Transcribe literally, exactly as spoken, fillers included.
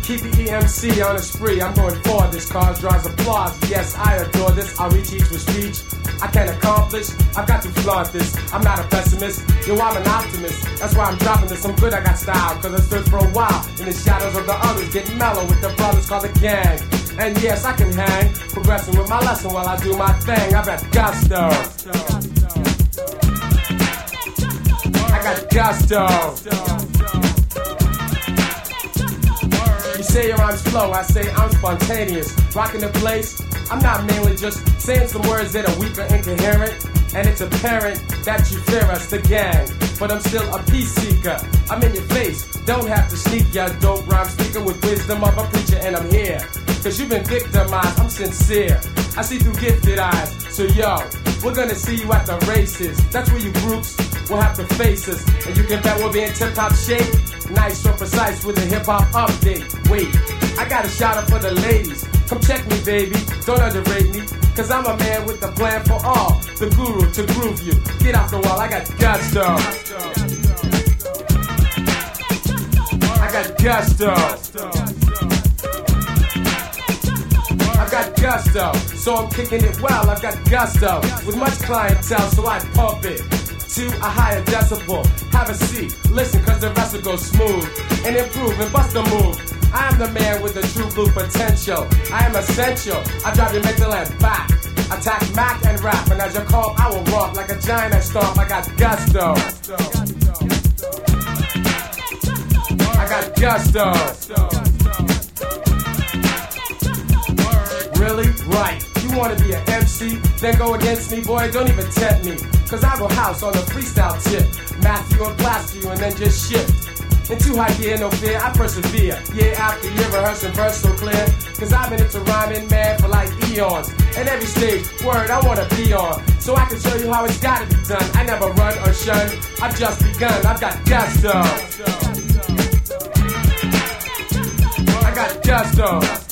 Keep the E M C on a spree. I'm going for this. Cause draws applause. Yes, I adore this. I'll reach each with speech I can accomplish. I've got to flaunt this. I'm not a pessimist. Yo, I'm an optimist. That's why I'm dropping this. I'm good, I got style. Cause I stood for a while in the shadows of the others. Getting mellow with the brothers called the gang. And yes, I can hang. Progressing with my lesson while I do my thing. I've got gusto. I got gusto. You say your rhymes flow, I say I'm spontaneous. Rocking the place, I'm not mainly just saying some words that are weak or incoherent. And it's apparent that you fear us, the gang. But I'm still a peace seeker. I'm in your face, don't have to sneak your dope rhyme speaker with wisdom of a preacher, and I'm here. Cause you've been victimized, I'm sincere. I see through gifted eyes. So yo, we're gonna see you at the races. That's where you groups will have to face us. And you can bet we'll be in tip-top shape. Nice or precise with a hip-hop update. Wait, I got a shout out for the ladies. Come check me, baby, don't underrate me. Cause I'm a man with a plan for all. The guru to groove you. Get off the wall, I got gusto. I got gusto. I've got gusto, so I'm kicking it well. I've got gusto with much clientele, so I pump it to a higher decibel. Have a seat, listen, cause the rest will go smooth and improve and bust a move. I am the man with the true blue potential. I am essential. I drive your mental head back. Attack Mac and rap, and as you call, I will romp like a giant that stomp. I got gusto. I got gusto. Really? Right. You wanna be an M C? Then go against me, boy, don't even tempt me. Cause I go house on the freestyle tip. Matthew and plaster you and then just shift. In too high gear, no fear, I persevere. Year after year, rehearsing verse so clear. Cause I've been into rhyming, man, for like eons. And every stage, word, I wanna be on. So I can show you how it's gotta be done. I never run or shun, I've just begun. I've got gusto. I got gusto.